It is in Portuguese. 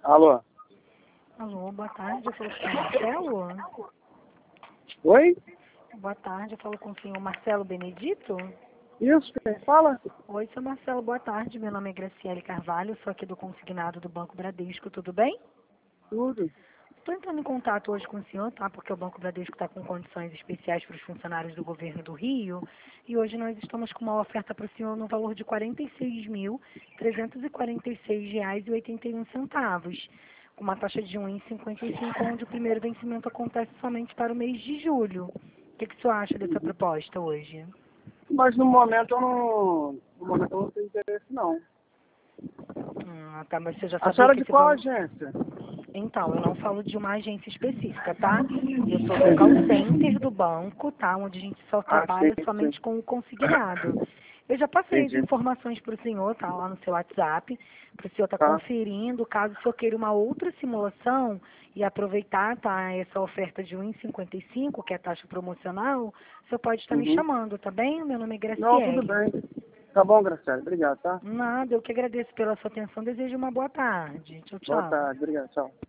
Alô? Alô, boa tarde, eu falo com o Marcelo? Oi? Boa tarde, eu falo com o senhor Marcelo Benedito? Isso, quem fala? Oi, seu Marcelo, boa tarde, meu nome é Graciele Carvalho, sou aqui do consignado do Banco Bradesco, tudo bem? Tudo. Estou entrando em contato hoje com o senhor, tá? Porque o Banco Bradesco está com condições especiais para os funcionários do governo do Rio e hoje nós estamos com uma oferta para o senhor no valor de R$ 46.346,81, com uma taxa de 1,55, onde o primeiro vencimento acontece somente para o mês de julho. O que o senhor acha dessa proposta hoje? Mas no momento eu não. No momento eu não tenho interesse não. Tá, mas você já A sabia senhora que de esse qual valor... agência? Então, eu não falo de uma agência específica, tá? Eu sou do call center do banco, tá? Onde a gente só Ah, trabalha sim, sim. somente com o consignado. Eu já passei as Entendi. informações para o senhor, tá? Lá no seu WhatsApp, para o senhor estar Tá. conferindo. Caso o senhor queira uma outra simulação e aproveitar, tá? Essa oferta de 1,55, que é a taxa promocional, o senhor pode estar me Uhum. chamando, tá bem? Meu nome é Não, tudo Graciele. bem. Tá bom, Graciela. Obrigado, tá? Nada, eu que agradeço pela sua atenção. Desejo uma boa tarde. Tchau, Boa tchau. tarde. Obrigado. Tchau.